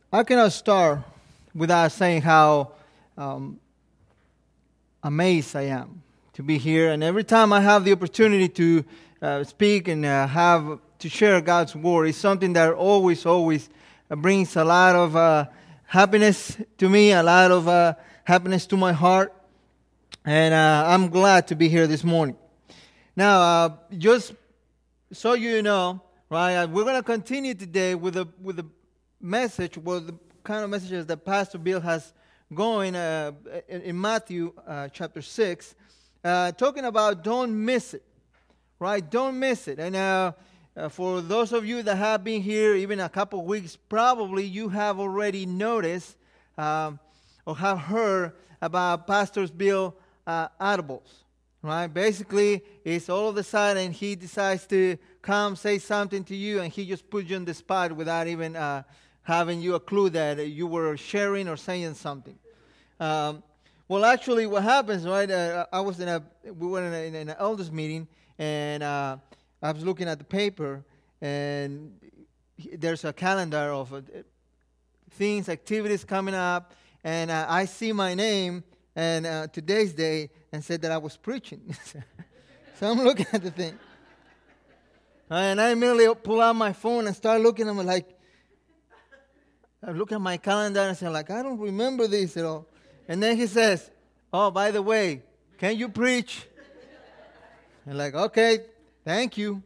I cannot start without saying how um, amazed I am to be here. And every time I have the opportunity to speak and have to share God's word, it's something that always brings a lot of happiness to me, a lot of happiness to my heart. And I'm glad to be here this morning. Now, just so you know, right, we're going to continue today with the message, the kind of messages that Pastor Bill has going in Matthew chapter 6, talking about don't miss it, right? Don't miss it. And for those of you that have been here even a couple of weeks, probably you have already noticed or have heard about Pastor Bill audibles. Right? Basically, it's all of a sudden he decides to come say something to you, and he just puts you on the spot without even having you a clue that you were sharing or saying something. Well, actually, what happens, right? We were in an elders meeting, and I was looking at the paper, and there's a calendar of things, activities coming up, and I see my name and today's day, and said that I was preaching. So I'm looking at the thing. And I immediately pull out my phone and start looking at it I look at my calendar and say, I don't remember this at all. And then he says, oh, by the way, can you preach? And okay, thank you.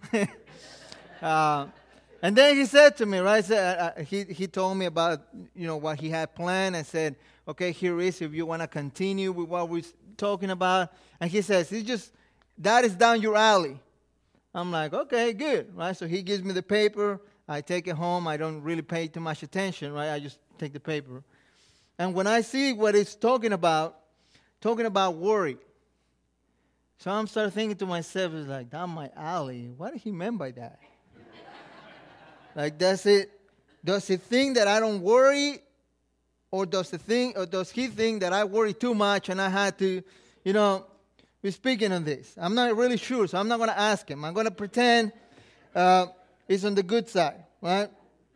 And then he said to me, right, he told me about, what he had planned and said, okay, here is if you want to continue with what we're talking about. And he says, that is down your alley. I'm like, okay, good, right? So he gives me the paper. I take it home. I don't really pay too much attention, right? I just take the paper. And when I see what it's talking about worry. So I'm starting thinking to myself, it's down my alley. What did he mean by that? Does he think that I don't worry? Or does he think that I worry too much and I had to, be speaking on this? I'm not really sure, so I'm not going to ask him. I'm going to pretend it's on the good side, right?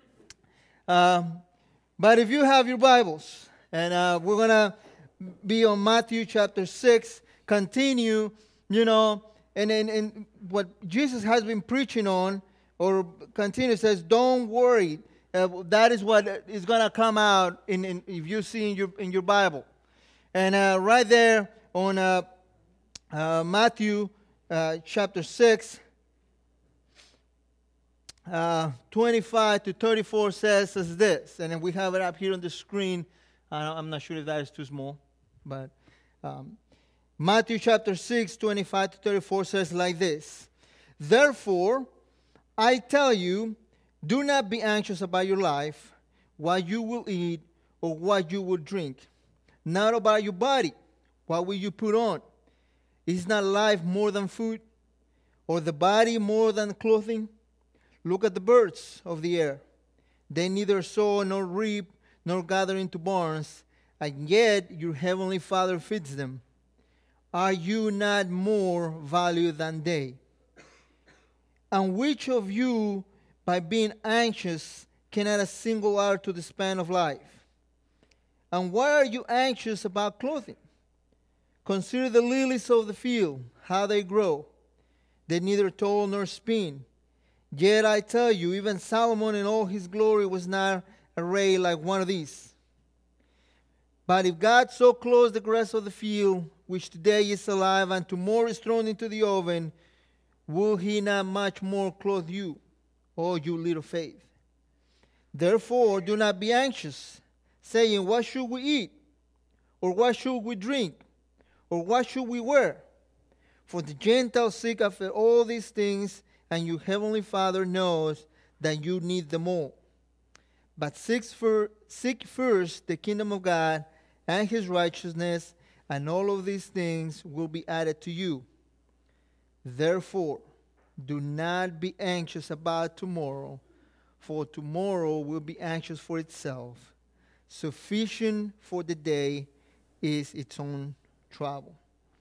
But if you have your Bibles, and we're going to be on Matthew chapter 6, continue, and what Jesus has been preaching on, or continue, says, don't worry. That is what is going to come out if you see in your Bible. And right there on Matthew chapter 6, 25 to 34 says this. And then we have it up here on the screen. I'm not sure if that is too small. But Matthew chapter 6, 25 to 34 says like this. Therefore, I tell you, do not be anxious about your life, what you will eat or what you will drink. Not about your body, what will you put on? Is not life more than food, or the body more than clothing? Look at the birds of the air. They neither sow nor reap nor gather into barns, and yet your heavenly Father feeds them. Are you not more valuable than they? And which of you, by being anxious, can add a single hour to the span of life? And why are you anxious about clothing? Consider the lilies of the field, how they grow. They neither toil nor spin. Yet I tell you, even Solomon in all his glory was not arrayed like one of these. But if God so clothes the grass of the field, which today is alive and tomorrow is thrown into the oven, will he not much more clothe you, O you little faith? Therefore, do not be anxious, saying, what should we eat? Or what should we drink? Or what should we wear? For the Gentiles seek after all these things, and your heavenly Father knows that you need them all. But seek first the kingdom of God and his righteousness, and all of these things will be added to you. Therefore, do not be anxious about tomorrow, for tomorrow will be anxious for itself. Sufficient for the day is its own trouble.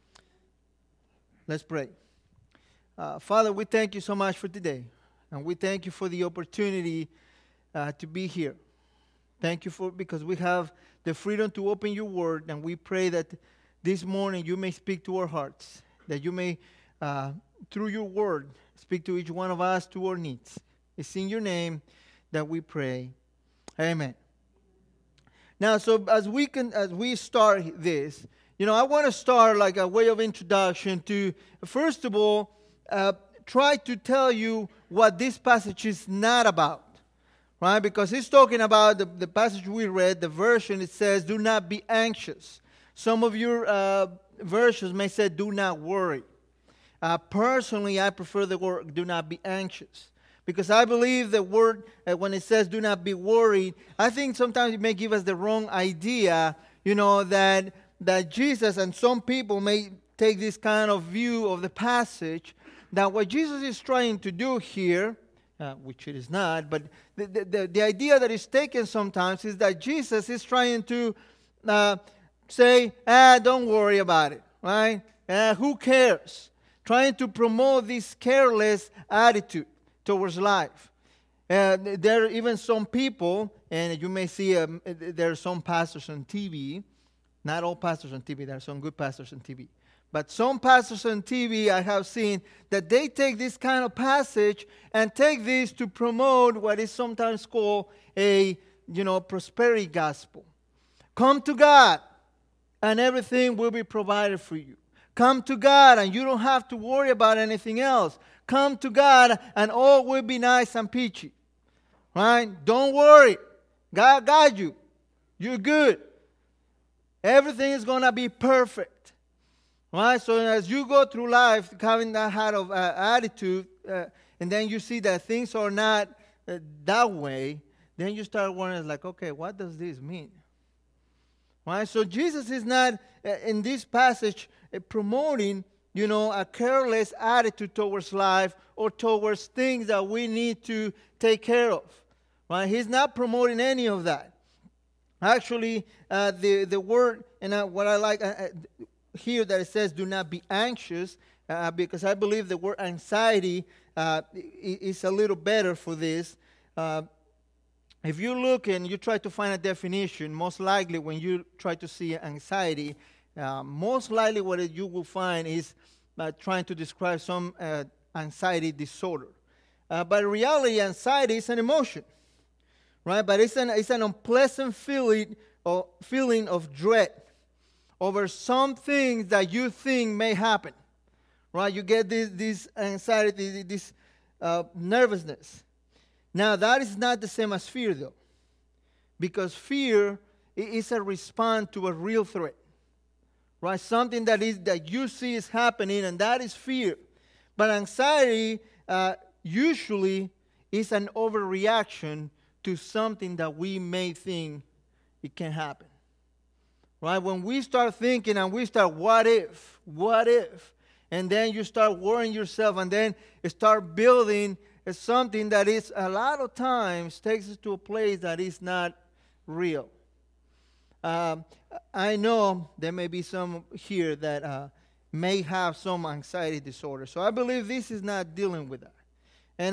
Let's pray. Father, we thank you so much for today. And we thank you for the opportunity to be here. Thank you because we have the freedom to open your word, and we pray that this morning you may speak to our hearts, that you may, through your word, speak to each one of us to our needs. It's in your name that we pray. Amen. Now, so as we start this, I want to start like a way of introduction to, first of all, try to tell you what this passage is not about. Right? Because he's talking about the passage we read, the version, it says, do not be anxious. Some of your versions may say, do not worry. Personally, I prefer the word, do not be anxious. Because I believe the word, when it says, do not be worried, I think sometimes it may give us the wrong idea, that Jesus, and some people may take this kind of view of the passage, that what Jesus is trying to do here, which it is not, but the idea that is taken sometimes is that Jesus is trying to say, don't worry about it, right? Who cares? Trying to promote this careless attitude towards life. There are even some people, and you may see there are some pastors on TV, not all pastors on TV, there are some good pastors on TV. But some pastors on TV I have seen that they take this kind of passage and take this to promote what is sometimes called a, prosperity gospel. Come to God and everything will be provided for you. Come to God and you don't have to worry about anything else. Come to God and all will be nice and peachy. Right? Don't worry. God got you. You're good. Everything is going to be perfect. Right? So as you go through life having that kind of attitude, and then you see that things are not that way, then you start wondering, like, okay, what does this mean? Right? So Jesus is not, in this passage, promoting, a careless attitude towards life or towards things that we need to take care of. Right? He's not promoting any of that. Actually, the word, and what I like here that it says, do not be anxious, because I believe the word anxiety is a little better for this. If you look and you try to find a definition, most likely when you try to see anxiety, most likely what you will find is trying to describe some anxiety disorder. But in reality, anxiety is an emotion, right? But it's an unpleasant feeling of dread over some things that you think may happen, right? You get this anxiety, this nervousness. Now, that is not the same as fear, though, because fear is a response to a real threat, right? Something that you see is happening, and that is fear. But anxiety usually is an overreaction to something that we may think it can happen. Right? When we start thinking and we start, what if? And then you start worrying yourself and then start building something that is a lot of times takes us to a place that is not real. I know there may be some here that may have some anxiety disorder. So I believe this is not dealing with that. And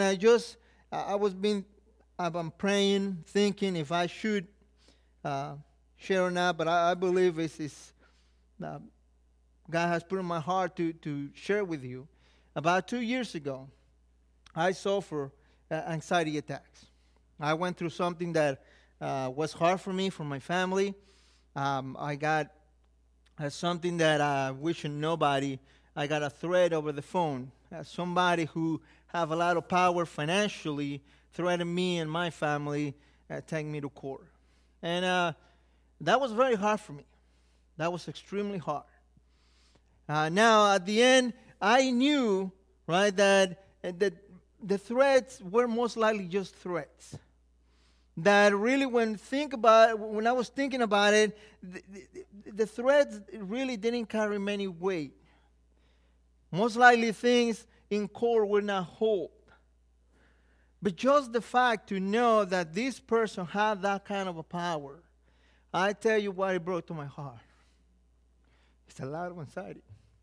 I'm praying, thinking if I should share or not, but I believe God has put in my heart to share with you. About 2 years ago, I suffered anxiety attacks. I went through something that was hard for me, for my family. I got something that I wish nobody. I got a threat over the phone. Somebody who have a lot of power financially threatened me and my family, take me to court. And that was very hard for me. That was extremely hard. Now, at the end, I knew, right, that the threats were most likely just threats. That really, when I was thinking about it, the threats really didn't carry many weight. Most likely, things in court will not hold. But just the fact to know that this person had that kind of a power, I tell you what, it brought to my heart. It's a lot of anxiety.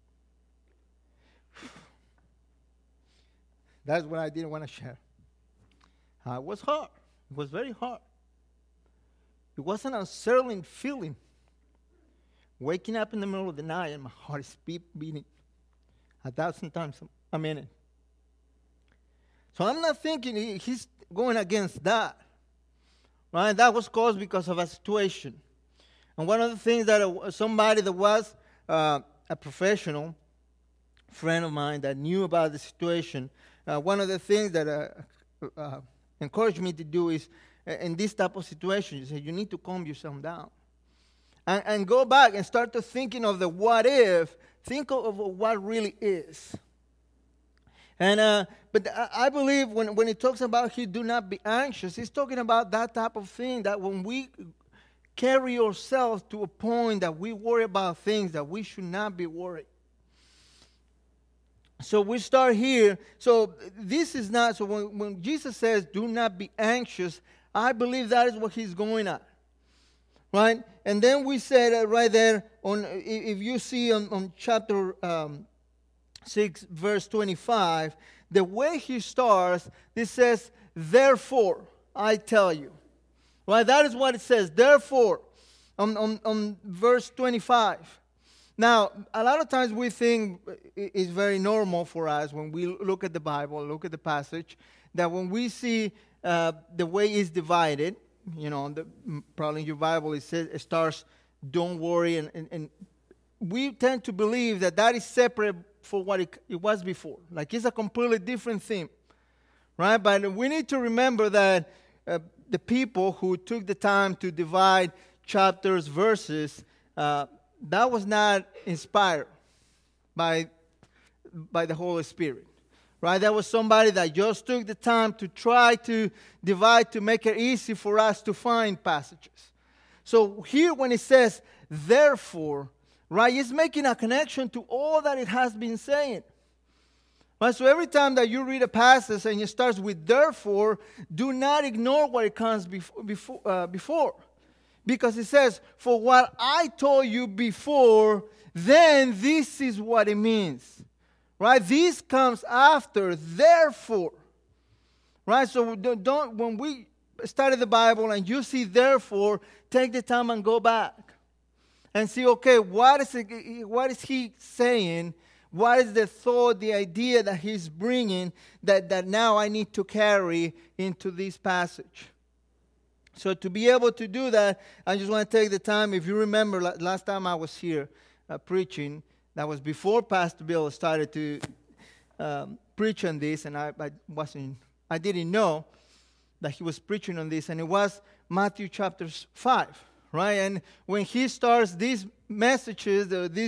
That's what I didn't want to share. It was hard. It was very hard. It was an unsettling feeling. Waking up in the middle of the night and my heart is beating 1,000 times a minute. So I'm not thinking he's going against that. Right? That was caused because of a situation. And one of the things that somebody that was a professional friend of mine that knew about the situation, one of the things that encouraged me to do is, in this type of situation, you say you need to calm yourself down. And go back and start to thinking of the what if. Think of what really is. And but I believe when it talks about he do not be anxious, he's talking about that type of thing, that when we carry ourselves to a point that we worry about things that we should not be worried. So we start here. So this is not, so when Jesus says do not be anxious, I believe that is what he's going at. Right? And then we said right there, if you see on chapter 6, verse 25, the way he starts, it says, therefore, I tell you. Right? That is what it says, therefore, on verse 25. Now, a lot of times we think it's very normal for us when we look at the Bible, look at the passage, that when we see the way it's divided, probably in your Bible it says, it starts, don't worry, and we tend to believe that is separate for what it was before. Like it's a completely different theme, right? But we need to remember that the people who took the time to divide chapters, verses, that was not inspired by the Holy Spirit, right? That was somebody that just took the time to try to divide to make it easy for us to find passages. So here when it says, therefore, right, it's making a connection to all that it has been saying. Right, so every time that you read a passage and it starts with therefore, do not ignore what it comes before. Because it says, for what I told you before, then this is what it means. Right? This comes after, therefore. Right? So don't when we study the Bible and you see therefore, take the time and go back. And see, okay, what is he saying? What is the thought, the idea that he's bringing that now I need to carry into this passage? So to be able to do that, I just want to take the time. If you remember, last time I was here preaching, that was before Pastor Bill started to preach on this, and I didn't know that he was preaching on this, and it was Matthew chapter 5. Right, and when he starts these messages,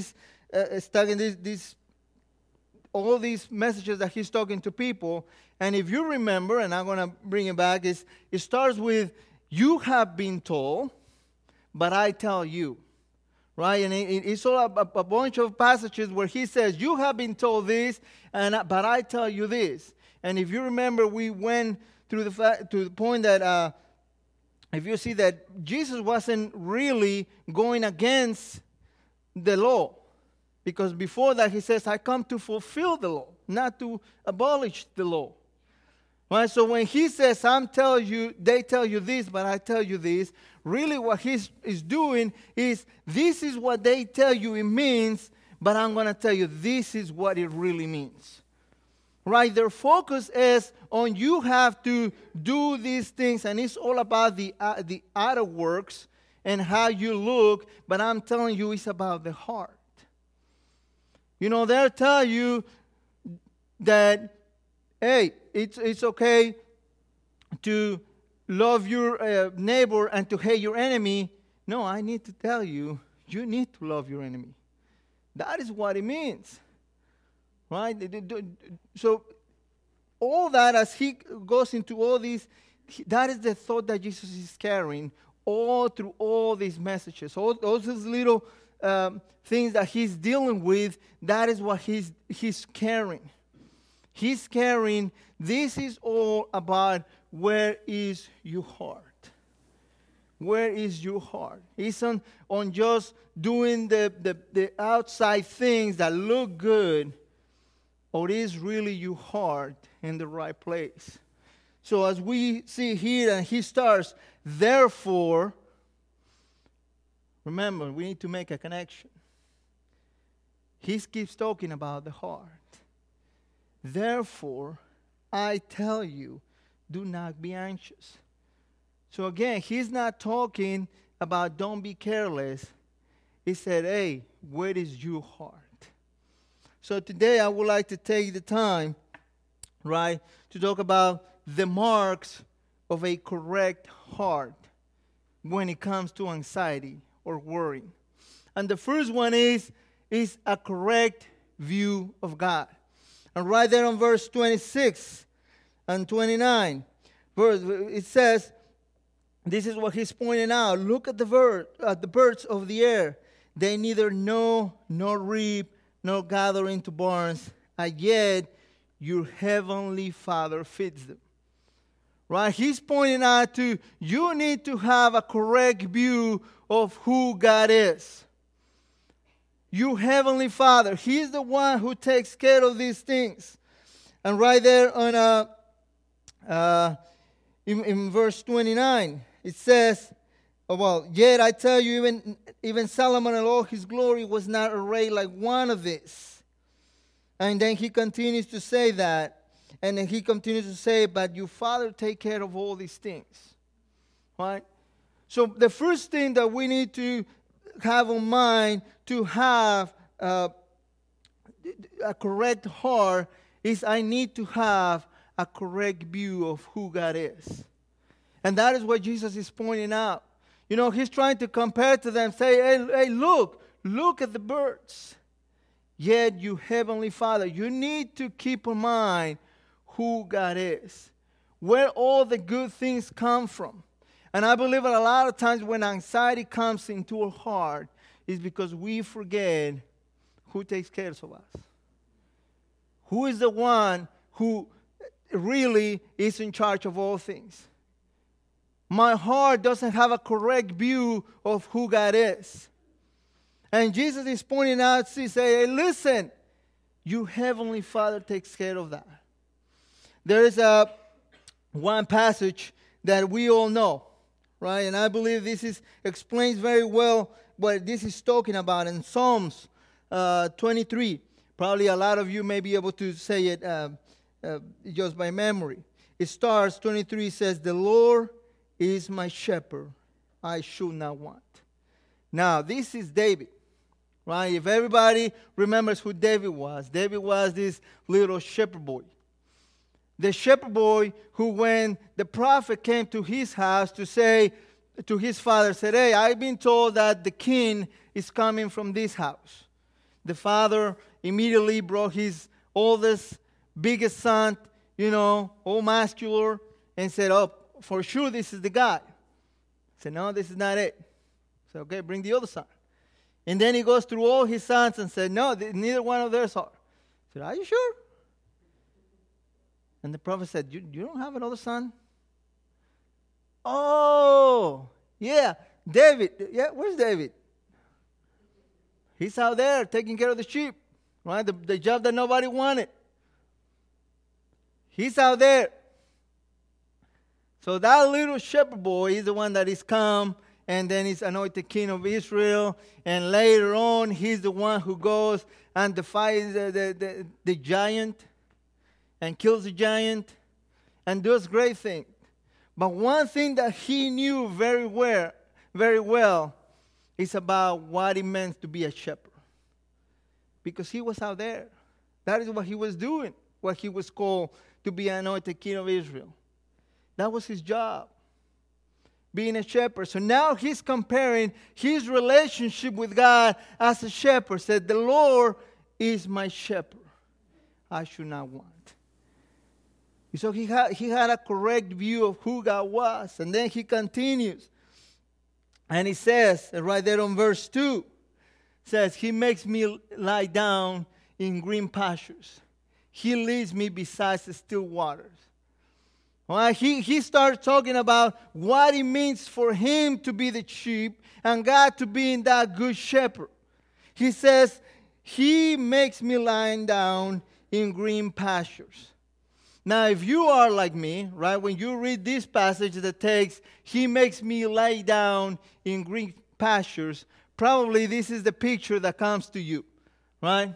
all these messages that he's talking to people, and if you remember, and I'm going to bring it back, it starts with, you have been told, but I tell you. Right, and it's all a bunch of passages where he says, you have been told this, but I tell you this. And if you remember, we went through to the point that if you see that Jesus wasn't really going against the law. Because before that he says, I come to fulfill the law, not to abolish the law. Right? So when he says, they tell you this, but I tell you this, really what he's doing is, this is what they tell you it means, but I'm going to tell you this is what it really means. Right? Their focus is on you have to do these things, and it's all about the outer works and how you look, but I'm telling you it's about the heart. They'll tell you that, hey, it's okay to love your neighbor and to hate your enemy. No, I need to tell you, you need to love your enemy. That is what it means. Right? So all that, as he goes into all these, that is the thought that Jesus is carrying all through all these messages. All those little things that he's dealing with, that is what he's carrying. He's carrying, this is all about where is your heart. Where is your heart? It's on just doing the outside things that look good, or is really your heart in the right place? So as we see here, and he starts, therefore, Remember, we need to make a connection. He keeps talking about the heart. Therefore, I tell you, do not be anxious. So again, he's not talking about don't be careless. He said, hey, where is your heart? So today I would like to take the time, right, to talk about the marks of a correct heart when it comes to anxiety or worry. And the first one is a correct view of God. And right there on verse 26 and 29, it says, this is what he's pointing out. Look at the birds of the air. They neither know nor reap nor gather into barns, and yet your heavenly Father feeds them. Right? He's pointing out to you need to have a correct view of who God is. Your heavenly Father, He's the one who takes care of these things. And right there on in verse 29, it says, well, yet I tell you, even Solomon in all his glory was not arrayed like one of these. And then he continues to say that. And then he continues to say, but your Father take care of all these things. Right? So the first thing that we need to have in mind to have a correct heart is I need to have a correct view of who God is. And that is what Jesus is pointing out. You know, he's trying to compare to them, say, hey, look at the birds. Yet you heavenly Father, you need to keep in mind who God is, where all the good things come from. And I believe that a lot of times when anxiety comes into our heart is because we forget who takes care of us. Who is the one who really is in charge of all things. My heart doesn't have a correct view of who God is. And Jesus is pointing out, he says, hey, listen, your heavenly Father takes care of that. There is one passage that we all know, right? And I believe this explains very well what this is talking about in Psalms 23. Probably a lot of you may be able to say it just by memory. It starts, 23 says, the Lord is my shepherd, I should not want. Now, this is David, right? If everybody remembers who David was this little shepherd boy. The shepherd boy who, when the prophet came to his house to say to his father, said, hey, I've been told that the king is coming from this house. The father immediately brought his oldest, biggest son, all muscular, and said, oh, for sure this is the guy. I said, no, this is not it. I said, okay, bring the other son. And then he goes through all his sons and said, no, neither one of theirs are. I said, are you sure? And the prophet said, you don't have another son? Oh, yeah, David. Yeah, where's David? He's out there taking care of the sheep, right? The job that nobody wanted. He's out there. So that little shepherd boy is the one that is come, and then he's anointed king of Israel. And later on, he's the one who goes and defies the giant and kills the giant and does great things. But one thing that he knew very well is about what it meant to be a shepherd. Because he was out there. That is what he was doing, what he was called to be anointed king of Israel. That was his job, being a shepherd. So now he's comparing his relationship with God as a shepherd. Said, the Lord is my shepherd, I should not want. So he had a correct view of who God was. And then he continues. And he says, right there on verse 2, says, he makes me lie down in green pastures. He leads me beside the still waters. Well, he starts talking about what it means for him to be the sheep and God to be in that good shepherd. He says, he makes me lie down in green pastures. Now, if you are like me, right, when you read this passage that takes, he makes me lie down in green pastures, probably this is the picture that comes to you, right?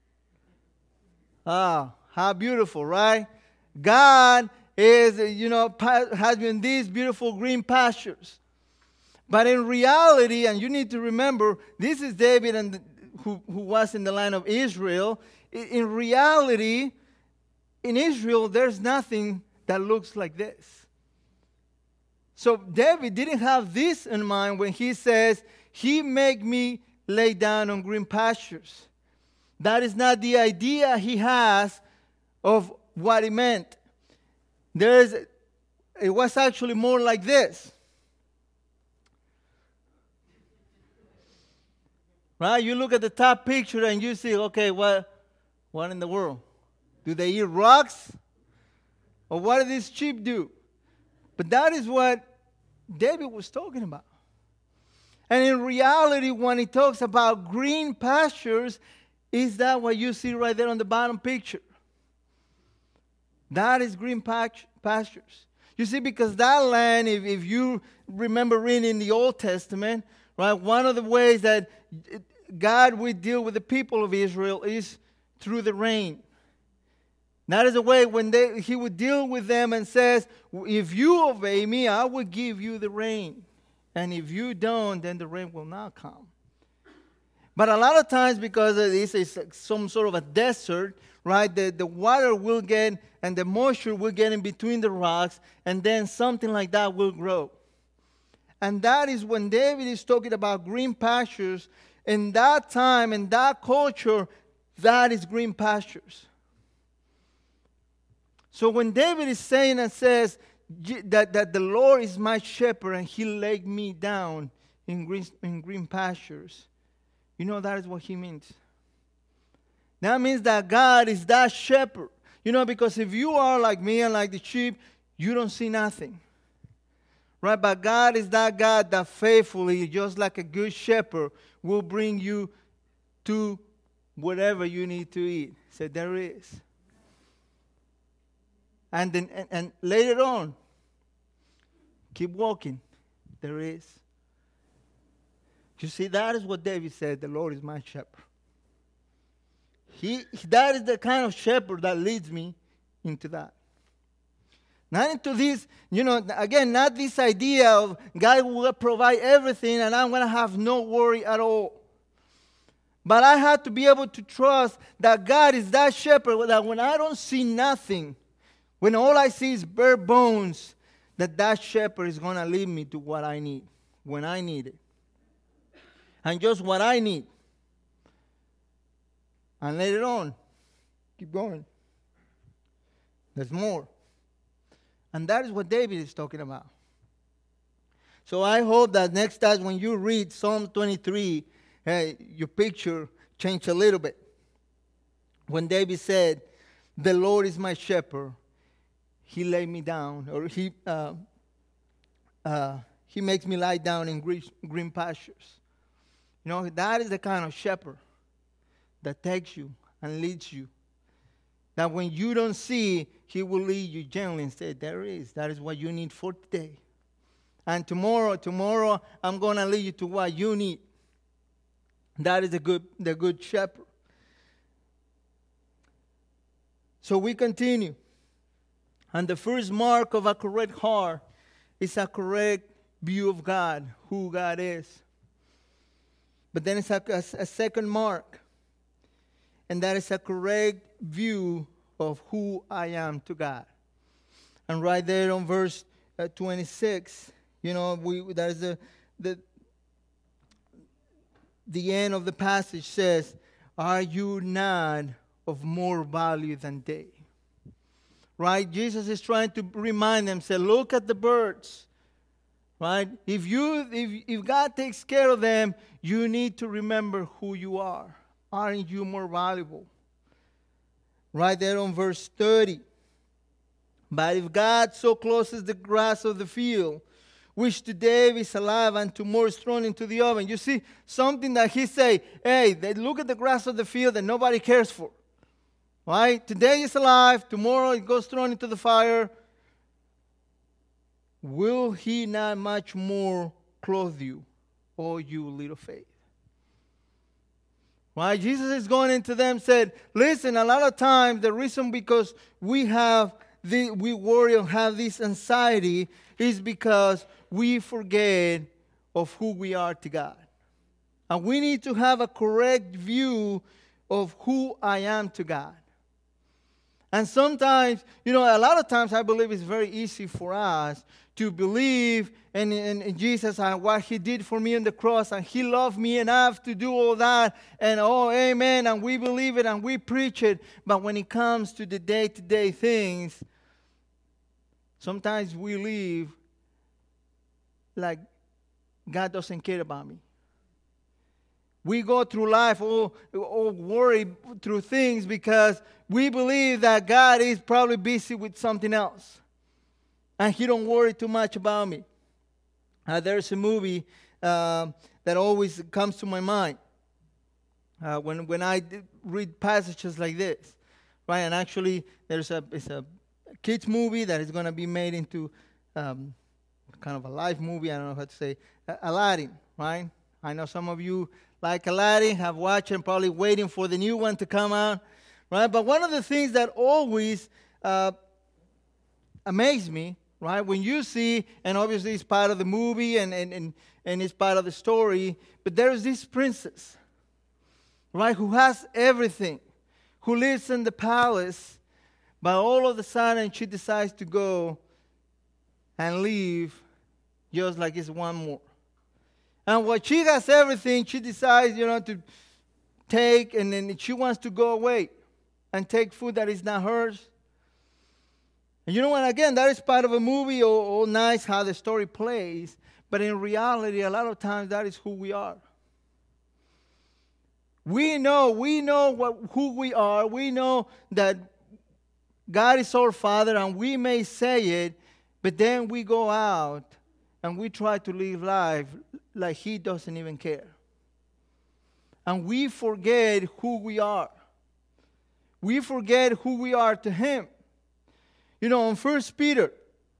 Ah, how beautiful, right? God is, has been these beautiful green pastures. But in reality, and you need to remember, this is David who was in the land of Israel. In reality, in Israel, there's nothing that looks like this. So David didn't have this in mind when he says, He make me lay down on green pastures. That is not the idea he has of what it meant. It was actually more like this. Right? You look at the top picture and you see, okay, what in the world? Do they eat rocks? Or what do these sheep do? But that is what David was talking about. And in reality, when he talks about green pastures, is that what you see right there on the bottom picture? That is green pastures. You see, because that land, if you remember reading in the Old Testament, right, one of the ways that God would deal with the people of Israel is through the rain. That is a way when he would deal with them and says, if you obey me, I will give you the rain. And if you don't, then the rain will not come. But a lot of times, because this is some sort of a desert, right, the water will get and the moisture will get in between the rocks, and then something like that will grow. And that is when David is talking about green pastures. In that time, in that culture, that is green pastures. So when David is saying and says that the Lord is my shepherd and he laid me down in green pastures, you know that is what he means. That means that God is that shepherd. Because if you are like me and like the sheep, you don't see nothing. Right? But God is that God that faithfully, just like a good shepherd, will bring you to whatever you need to eat. So there is. And then and later on, keep walking. There is. You see, that is what David said, the Lord is my shepherd. That is the kind of shepherd that leads me into that. Not into this, again, not this idea of God will provide everything and I'm going to have no worry at all. But I have to be able to trust that God is that shepherd that when I don't see nothing, when all I see is bare bones, that shepherd is going to lead me to what I need, when I need it. And just what I need. And later on, keep going. There's more. And that is what David is talking about. So I hope that next time when you read Psalm 23, your picture change a little bit. When David said, the Lord is my shepherd, he laid me down, or he makes me lie down in green pastures. That is the kind of shepherd that takes you and leads you. That when you don't see, he will lead you gently and say, that is what you need for today. And tomorrow, I'm going to lead you to what you need. That is the good shepherd. So we continue. And the first mark of a correct heart is a correct view of God, who God is. But then it's a second mark. And that is a correct view of who I am to God. And right there on verse 26, that is the end of the passage says, are you not of more value than they? Right? Jesus is trying to remind them, say, look at the birds. Right? If God takes care of them, you need to remember who you are. Aren't you more valuable? Right there on verse 30. But if God so clothes the grass of the field, which today is alive and tomorrow is thrown into the oven. You see, something that he say, hey, look at the grass of the field that nobody cares for. Right? Today is alive, tomorrow it goes thrown into the fire. Will he not much more clothe you, "O you little faith." Right? Jesus is going into them, said, listen, a lot of times the reason because we worry or have this anxiety is because we forget of who we are to God. And we need to have a correct view of who I am to God. And sometimes, a lot of times I believe it's very easy for us to believe in Jesus and what He did for me on the cross, and He loved me enough to do all that, and amen, and we believe it and we preach it. But when it comes to the day-to-day things, sometimes we live like God doesn't care about me. We go through life all worried through things because we believe that God is probably busy with something else. And He don't worry too much about me. There's a movie that always comes to my mind when I read passages like this. Right? And actually, it's a kids movie that is going to be made into kind of a live movie. I don't know how to say. Aladdin, right? I know some of you like Aladdin, have watched and probably waiting for the new one to come out. Right? But one of the things that always amazed me, right, when you see, and obviously it's part of the movie and it's part of the story, but there is this princess, right, who has everything, who lives in the palace, but all of a sudden she decides to go and leave just like it's one more. And when she has everything, she decides, to take, and then she wants to go away and take food that is not hers. And you know what? Again, that is part of a movie, all nice how the story plays. But in reality, a lot of times that is who we are. We know who we are. We know that God is our Father, and we may say it, but then we go out and we try to live life like He doesn't even care. And we forget who we are. We forget who we are to Him. In 1 Peter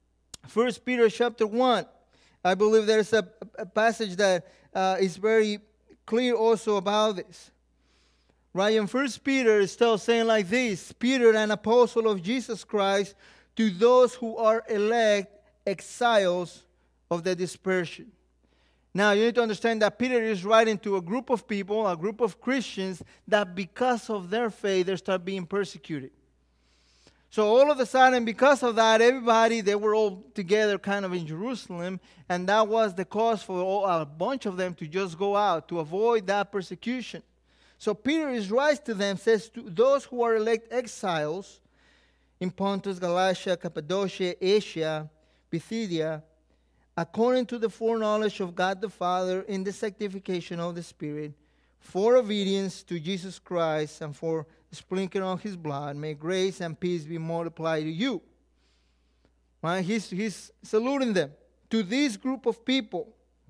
chapter 1, I believe there's a passage that is very clear also about this. Right? In 1 Peter, it's still saying like this: Peter, an apostle of Jesus Christ, to those who are elect exiles of the dispersion. Now, you need to understand that Peter is writing to a group of people, a group of Christians, that because of their faith, they start being persecuted. So all of a sudden, because of that, they were all together kind of in Jerusalem, and that was the cause for a bunch of them to just go out, to avoid that persecution. So Peter is writing to them, says, to those who are elect exiles in Pontus, Galatia, Cappadocia, Asia, Bithynia, according to the foreknowledge of God the Father in the sanctification of the Spirit, for obedience to Jesus Christ and for sprinkling on His blood, may grace and peace be multiplied to you. Right? He's saluting them. To this group of people,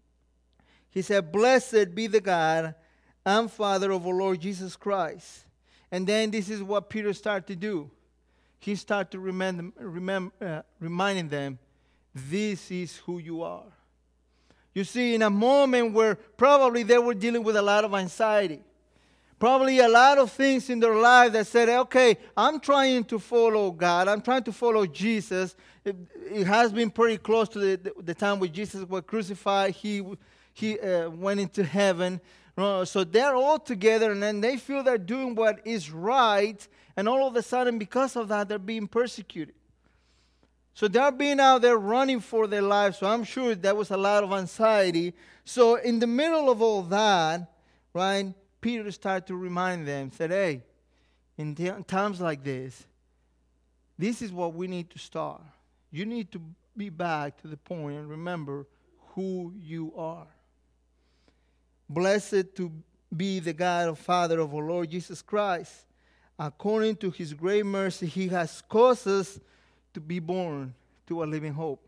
He said, blessed be the God and Father of our Lord Jesus Christ. And then this is what Peter started to do. He started to reminding them, this is who you are. You see, in a moment where probably they were dealing with a lot of anxiety, probably a lot of things in their life that said, okay, I'm trying to follow God. I'm trying to follow Jesus. It has been pretty close to the time when Jesus was crucified. He went into heaven. So they're all together, and then they feel they're doing what is right. And all of a sudden, because of that, they're being persecuted. So they're being out there running for their lives. So I'm sure there was a lot of anxiety. So in the middle of all that, right, Peter started to remind them, said, hey, in times like this is what we need to start. You need to be back to the point and remember who you are. Blessed to be the God and Father of our Lord Jesus Christ. According to His great mercy, He has caused us to be born to a living hope.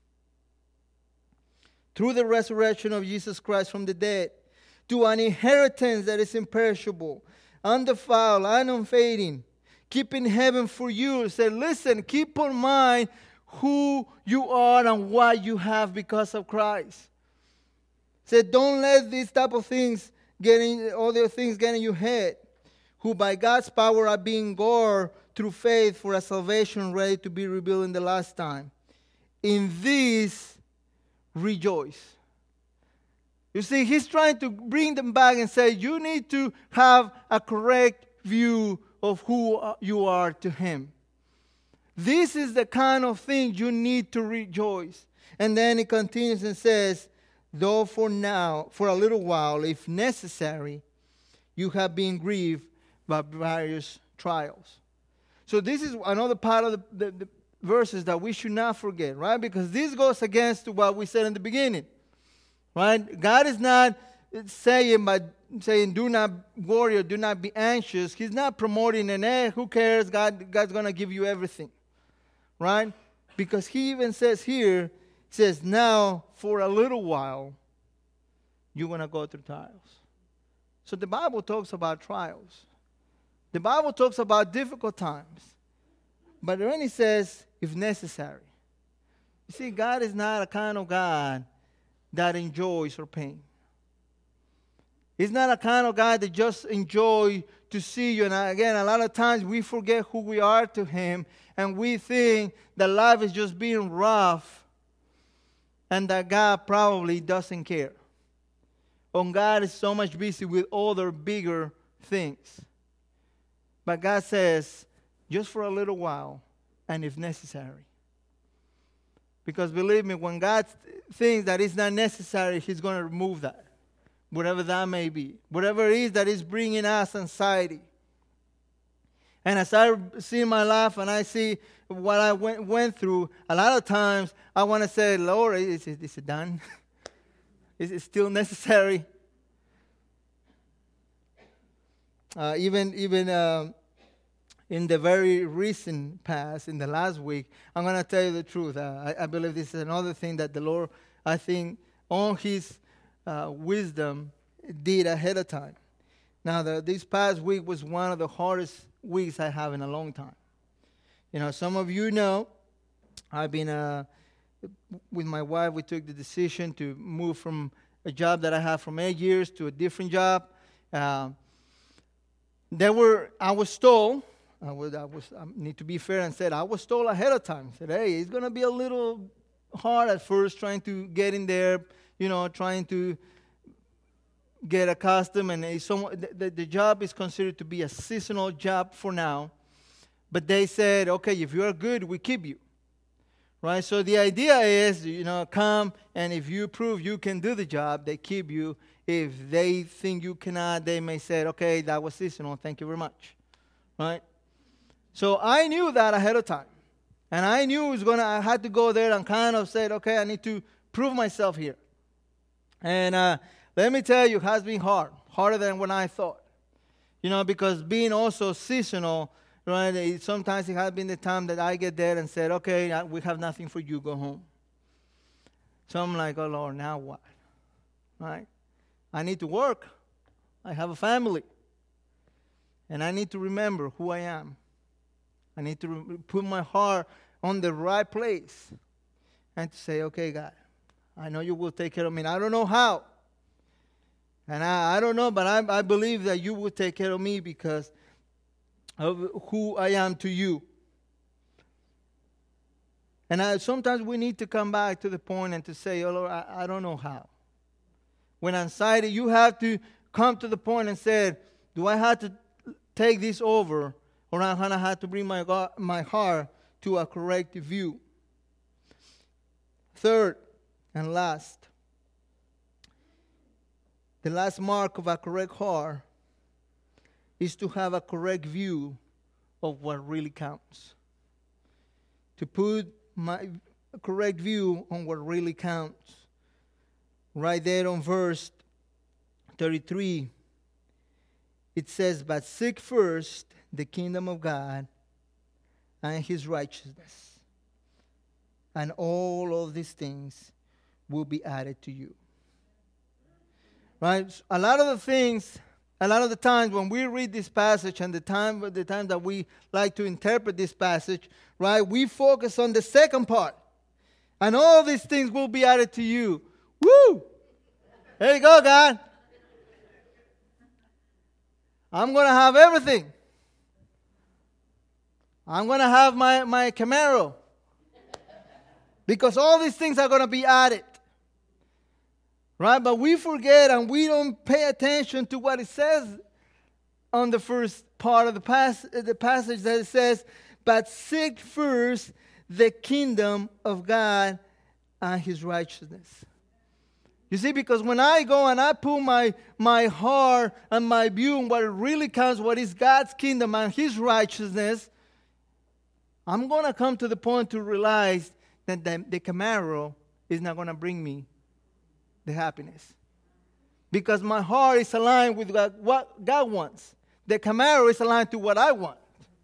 Through the resurrection of Jesus Christ from the dead, to an inheritance that is imperishable, undefiled, and unfading, keeping heaven for you. Say, listen, keep in mind who you are and what you have because of Christ. Said, don't let these type of things other things get in your head, who by God's power are being gored through faith for a salvation ready to be revealed in the last time. In this, rejoice. You see, he's trying to bring them back and say, you need to have a correct view of who you are to him. This is the kind of thing you need to rejoice. And then he continues and says, though for now, for a little while, if necessary, you have been grieved by various trials. So this is another part of the verses that we should not forget, right? Because this goes against what we said in the beginning, right? God is not saying do not worry or do not be anxious. He's not promoting who cares? God's going to give you everything, right? Because he even says here, says, now for a little while, you're going to go through trials. So the Bible talks about trials. The Bible talks about difficult times. But then it says, if necessary. You see, God is not a kind of God that enjoys our pain. He's not a kind of God that just enjoys to see you. And again, a lot of times we forget who we are to him. And we think that life is just being rough. And that God probably doesn't care. Or God is so much busy with other bigger things. But God says, just for a little while, and if necessary. Because believe me, when God thinks that it's not necessary, he's going to remove that. Whatever that may be. Whatever it is that is bringing us anxiety. And as I see my life and I see what I went through, a lot of times I want to say, Lord, is it done? Is it still necessary? Even in the very recent past, in the last week, I'm going to tell you the truth. I believe this is another thing that the Lord, I think, on his wisdom, did ahead of time. Now, this past week was one of the hardest weeks I have in a long time. You know, some of you know, I've been, with my wife, we took the decision to move from a job that I had for 8 years to a different job. I was told, I need to be fair and said, I was told ahead of time, said, hey, it's going to be a little hard at first trying to get in there, you know, trying to get accustomed. And the job is considered to be a seasonal job for now. But they said, okay, if you are good, we keep you. Right? So the idea is, you know, come, and if you prove you can do the job, they keep you. If they think you cannot, they may say, okay, that was seasonal, thank you very much. Right? So I knew that ahead of time. And I knew I had to go there and kind of said, okay, I need to prove myself here. And let me tell you, it has been hard. Harder than when I thought. You know, because being also seasonal, right, sometimes it has been the time that I get there and said, okay, we have nothing for you, go home. So I'm like, oh, Lord, now what? Right? I need to work. I have a family. And I need to remember who I am. I need to put my heart on the right place. And to say, okay, God, I know you will take care of me. And I don't know how. And I don't know, but I believe that you will take care of me because of who I am to you. And sometimes we need to come back to the point and to say, oh, Lord, I don't know how. When anxiety, you have to come to the point and say, do I have to take this over, or I'm going to have to bring my heart to a correct view? Third and last, the last mark of a correct heart is to have a correct view of what really counts. To put my correct view on what really counts. Right there on verse 33, it says, but seek first the kingdom of God and his righteousness, and all of these things will be added to you. Right? A lot of the times when we read this passage and the time that we like to interpret this passage, right, we focus on the second part. And all these things will be added to you. Woo! Here you go, God. I'm going to have everything. I'm going to have my Camaro. Because all these things are going to be added. Right? But we forget and we don't pay attention to what it says on the first part of the passage that it says, but seek first the kingdom of God and his righteousness. You see, because when I go and I put my heart and my view on what it really counts, what is God's kingdom and his righteousness, I'm going to come to the point to realize that the Camaro is not going to bring me the happiness. Because my heart is aligned with what God wants. The Camaro is aligned to what I want.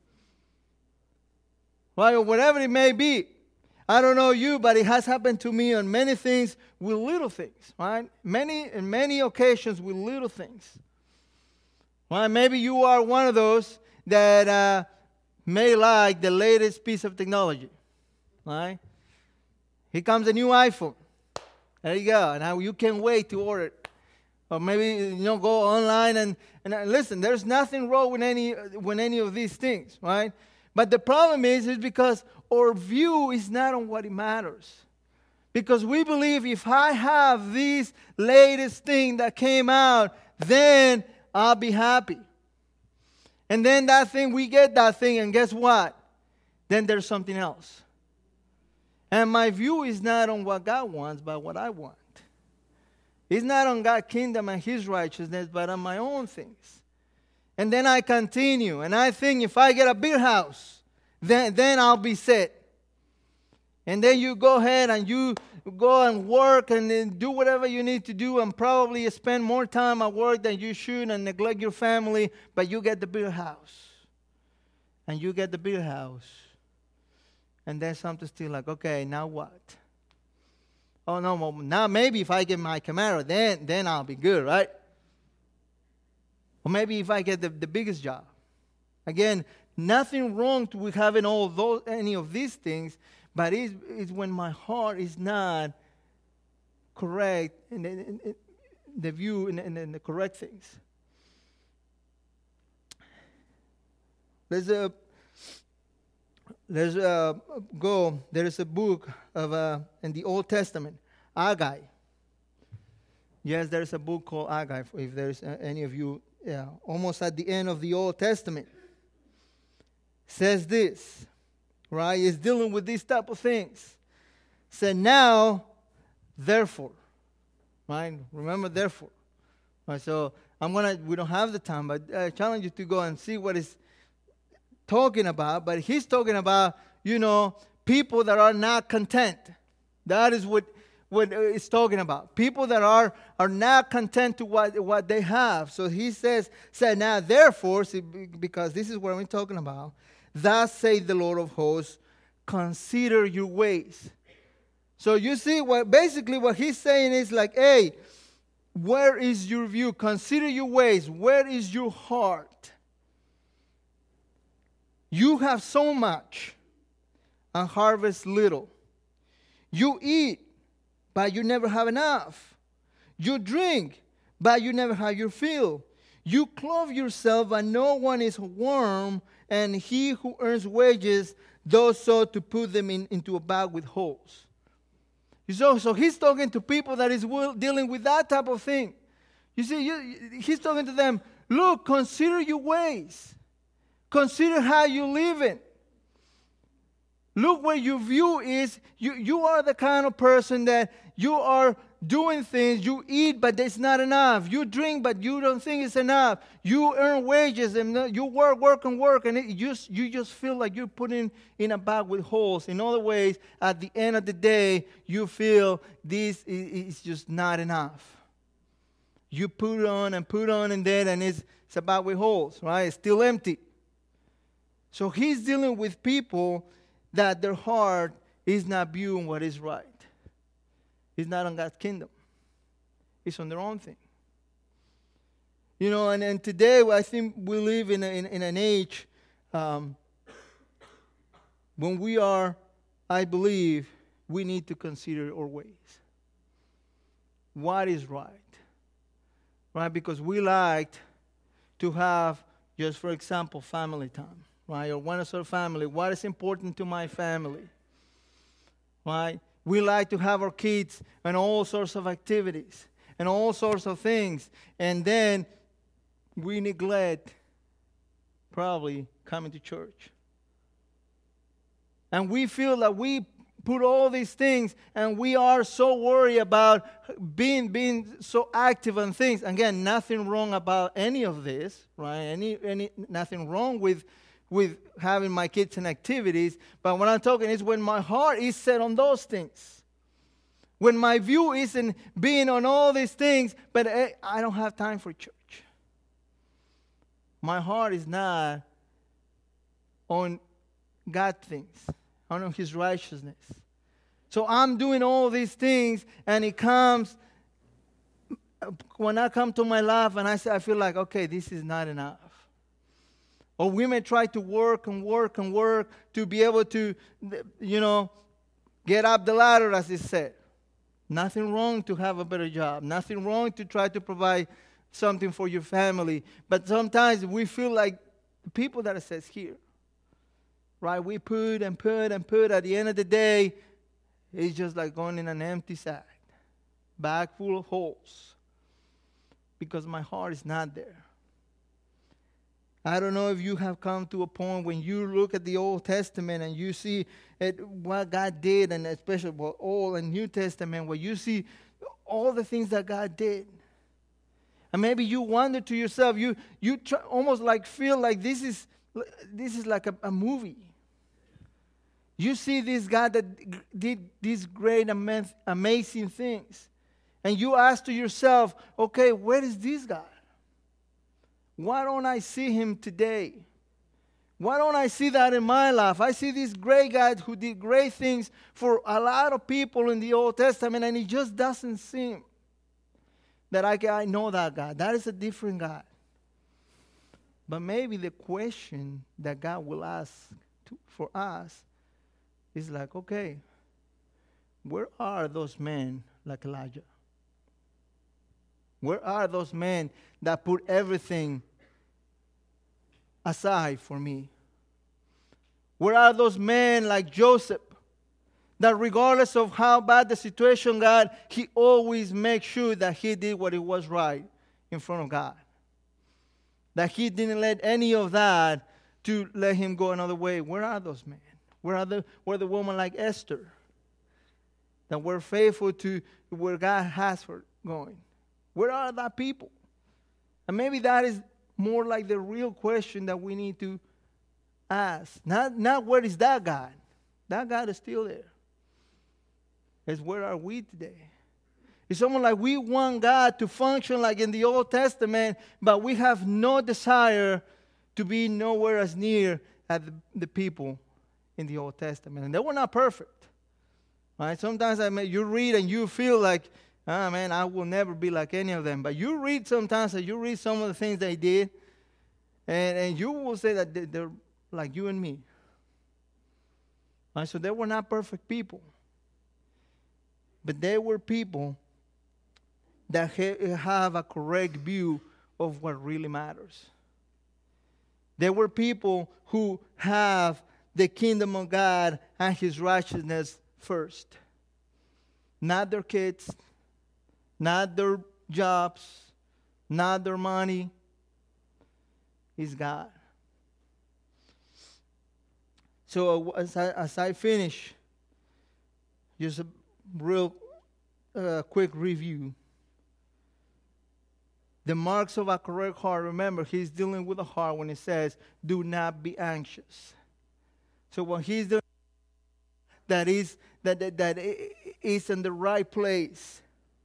Right? Or whatever it may be. I don't know you, but it has happened to me on many things with little things. Right? In many occasions with little things. Right? Maybe you are one of those that may like the latest piece of technology. Right? Here comes a new iPhone. There you go. Now you can't wait to order it. Or maybe, go online and listen, there's nothing wrong with any of these things, right? But the problem is because our view is not on what it matters. Because we believe if I have this latest thing that came out, then I'll be happy. And then we get that thing, and guess what? Then there's something else. And my view is not on what God wants, but what I want. It's not on God's kingdom and his righteousness, but on my own things. And then I continue, and I think if I get a big house, then I'll be set. And then you go ahead and you go and work and then do whatever you need to do and probably spend more time at work than you should and neglect your family, but you get the big house. And you get the big house. And then something's still like, okay, now what? Oh, no, well, now maybe if I get my Camaro, then I'll be good, right? Or maybe if I get the biggest job. Again, nothing wrong with having any of these things, but it's when my heart is not correct in the view and the correct things. There is a book in the Old Testament, Haggai. Yes, there's a book called Haggai, if there's any of you, almost at the end of the Old Testament. Says this, right? It's dealing with these type of things. Said, now, therefore, right? Remember, therefore. Right, so we don't have the time, but I challenge you to go and see what is talking about, but he's talking about, people that are not content. That is what it's talking about. People that are not content to what they have. So he said now therefore, because this is what I'm talking about, thus saith the Lord of hosts, consider your ways. So you see basically what he's saying is like, hey, where is your view? Consider your ways. Where is your heart? You have so much and harvest little. You eat, but you never have enough. You drink, but you never have your fill. You clothe yourself, but no one is warm, and he who earns wages does so to put them into a bag with holes. So he's talking to people that is dealing with that type of thing. You see, he's talking to them, look, consider your ways. Consider how you live in. Look where your view is. You are the kind of person that you are doing things. You eat, but it's not enough. You drink, but you don't think it's enough. You earn wages, and you work, and you just feel like you're putting in a bag with holes. In other ways, at the end of the day, you feel this is just not enough. You put on, and then it's a bag with holes, right? It's still empty. So he's dealing with people that their heart is not viewing what is right. It's not on God's kingdom. It's on their own thing. And today I think we live in an age when I believe, we need to consider our ways. What is right? right? Because we liked to have, just for example, family time, right? Or one sort of family. What is important to my family, right? We like to have our kids and all sorts of activities and all sorts of things. And then we neglect probably coming to church. And we feel that we put all these things and we are so worried about being so active on things. Again, nothing wrong about any of this, right? Nothing wrong with having my kids in activities. But what I'm talking is when my heart is set on those things. When my view isn't being on all these things, but I don't have time for church. My heart is not on God things, on His righteousness. So I'm doing all these things, and it comes, when I come to my life, and I feel like, okay, this is not enough. Or we may try to work and work and work to be able to, get up the ladder, as it said. Nothing wrong to have a better job. Nothing wrong to try to provide something for your family. But sometimes we feel like the people that it says here, right? We put and put and put. At the end of the day, it's just like going in an empty sack, bag full of holes, because my heart is not there. I don't know if you have come to a point when you look at the Old Testament and you see what God did, and especially Old and New Testament, where you see all the things that God did. And maybe you wonder to yourself, you almost like feel like this is like a movie. You see this God that did these great, amazing things. And you ask to yourself, okay, where is this God? Why don't I see Him today? Why don't I see that in my life? I see this great God who did great things for a lot of people in the Old Testament, and it just doesn't seem that I know that God. That is a different God. But maybe the question that God will ask for us is like, okay, where are those men like Elijah? Where are those men that put everything aside for me? Where are those men like Joseph that regardless of how bad the situation got, he always makes sure that he did what it was right in front of God? That he didn't let any of that to let him go another way. Where are those men? Where the woman like Esther that were faithful to where God has her going? Where are that people? And maybe that is more like the real question that we need to ask. Not where is that God? That God is still there. It's where are we today? It's almost like we want God to function like in the Old Testament, but we have no desire to be nowhere as near as the people in the Old Testament. And they were not perfect. Right? Sometimes you read and you feel like, man, I will never be like any of them. But you read sometimes, and you read some of the things they did, and you will say that they're like you and me. Right? So they were not perfect people. But they were people that have a correct view of what really matters. They were people who have the kingdom of God and His righteousness first. Not their kids, not their jobs, not their money. It's God. So as I finish, just a real quick review. The marks of a correct heart. Remember, he's dealing with the heart when he says, do not be anxious. So when he's doing that is in the right place.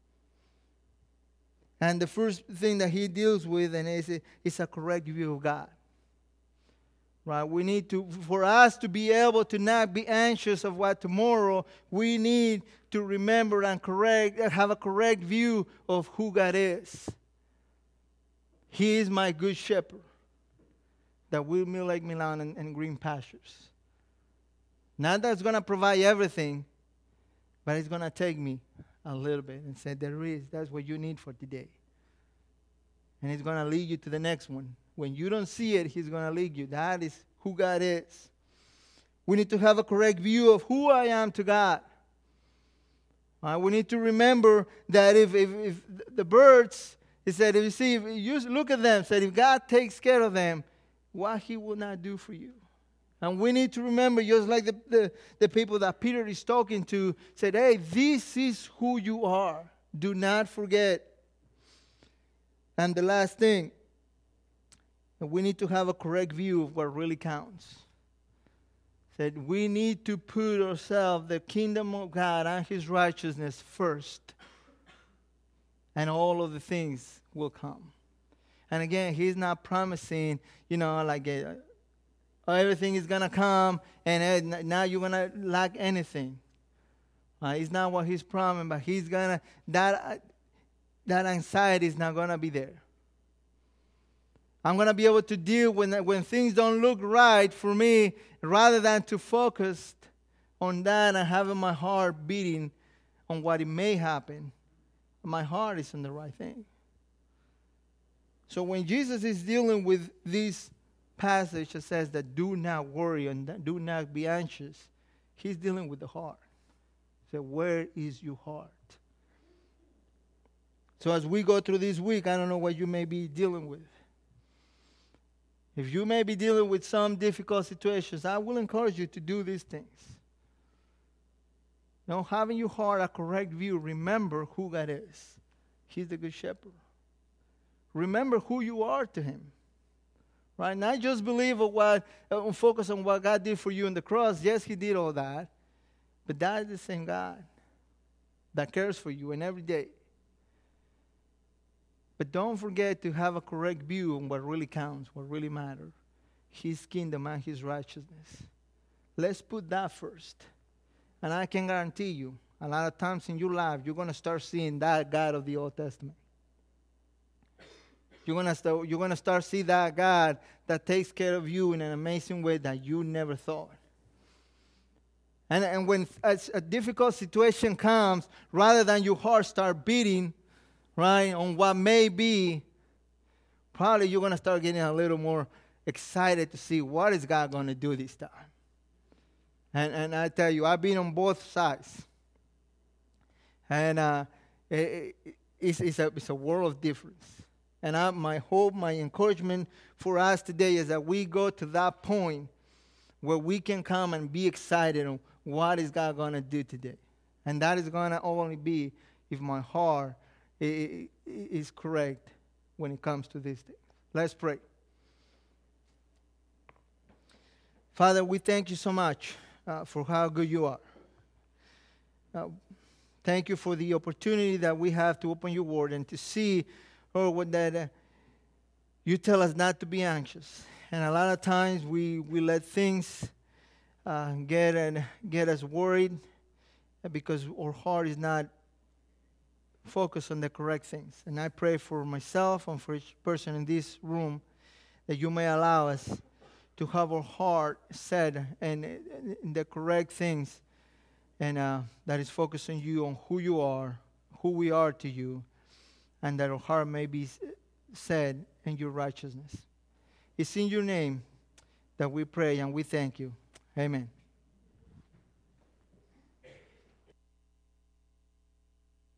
And the first thing that he deals with and is a correct view of God. Right? We need to, for us to be able to not be anxious of what tomorrow, we need to remember and have a correct view of who God is. He is my good shepherd that will me like Milan and green pastures. Not that it's going to provide everything, but it's going to take me a little bit and say, that's what you need for today. And He's going to lead you to the next one. When you don't see it, He's going to lead you. That is who God is. We need to have a correct view of who I am to God. We need to remember that if the birds, He said, if you look at them, said if God takes care of them, what He will not do for you. And we need to remember, just like the people that Peter is talking to, said, hey, this is who you are. Do not forget. And the last thing, we need to have a correct view of what really counts. Said we need to put ourselves, the kingdom of God and His righteousness first. And all of the things will come. And again, He's not promising, like everything is going to come and now you're going to lack anything. It's not what He's promising, but He's going to, that anxiety is not going to be there. I'm going to be able to deal when things don't look right for me, rather than to focus on that and having my heart beating on what it may happen. My heart is on the right thing. So when Jesus is dealing with this passage that says that do not worry and do not be anxious, He's dealing with the heart. So where is your heart? So as we go through this week, I don't know what you may be dealing with. If you may be dealing with some difficult situations, I will encourage you to do these things. Having your heart a correct view, remember who God is. He's the good shepherd. Remember who you are to Him. Right? Not just believe focus on what God did for you on the cross. Yes, He did all that. But that is the same God that cares for you and every day. But don't forget to have a correct view on what really counts, what really matters. His kingdom and His righteousness. Let's put that first. And I can guarantee you, a lot of times in your life, you're going to start seeing that God of the Old Testament. You're going to start seeing that God that takes care of you in an amazing way that you never thought. And when a difficult situation comes, rather than your heart start beating, right, on what may be, probably you're going to start getting a little more excited to see what is God going to do this time. And I tell you, I've been on both sides. And it's a world of difference. And my hope, my encouragement for us today is that we go to that point where we can come and be excited on what is God going to do today. And that is going to only be if my heart is correct when it comes to these things. Let's pray. Father, we thank you so much for how good you are. Thank you for the opportunity that we have to open your word and to see, Lord, that you tell us not to be anxious. And a lot of times we let things get us worried because our heart is not focused on the correct things. And I pray for myself and for each person in this room that you may allow us to have our heart set in the correct things, and that is focused on you, on who you are, who we are to you, and that our heart may be set in your righteousness. It's in your name that we pray and we thank you. Amen.